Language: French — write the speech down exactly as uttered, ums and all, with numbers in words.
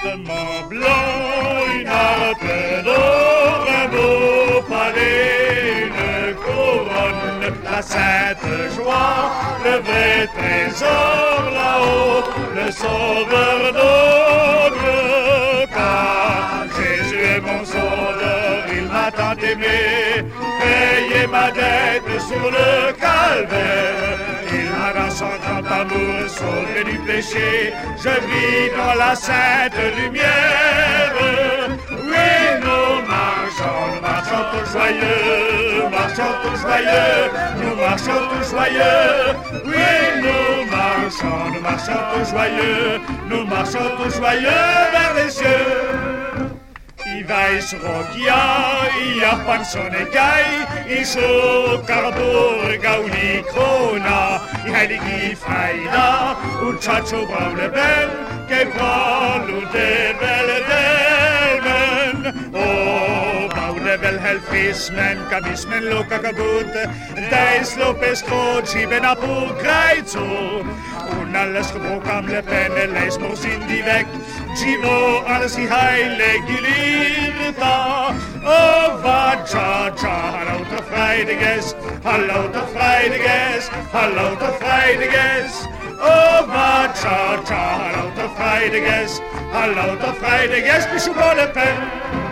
vêtements blancs, une harpe d'or, un beau palais, une couronne, la sainte joie, le vrai trésor là-haut, le sauveur d'Aude. Car Jésus est mon sauveur, il m'a tant aimé, payé ma dette sur le calvaire. Il m'a dans son grand amour sauvé du péché, je vis dans la sainte lumière. Oui, nous marchons, nous marchons tous joyeux, marchons tous joyeux, nous marchons tous joyeux. Oui, nous marchons, nous marchons tous joyeux, nous marchons tous joyeux vers les cieux. I weiß rogia, i Japansone gai, i so Karburga und i Krona, i Heilige Freida und Chacho braune Bell, Gebral und de Belle Delmen. Oh, braune Bell helfismen, kabismen loka kabut, Deis Lopez Kroci ben apur kreizo, und alles gebroken am Lepene, leis mos in die weg, Gino alles i heilige Liefda. Oh, wat cha cha, hallo te Vrijdiges, hallo te Vrijdiges, hallo te Vrijdiges. Oh, wat cha cha, hallo te Vrijdiges, hallo te Vrijdiges, Bishop Bonnepen.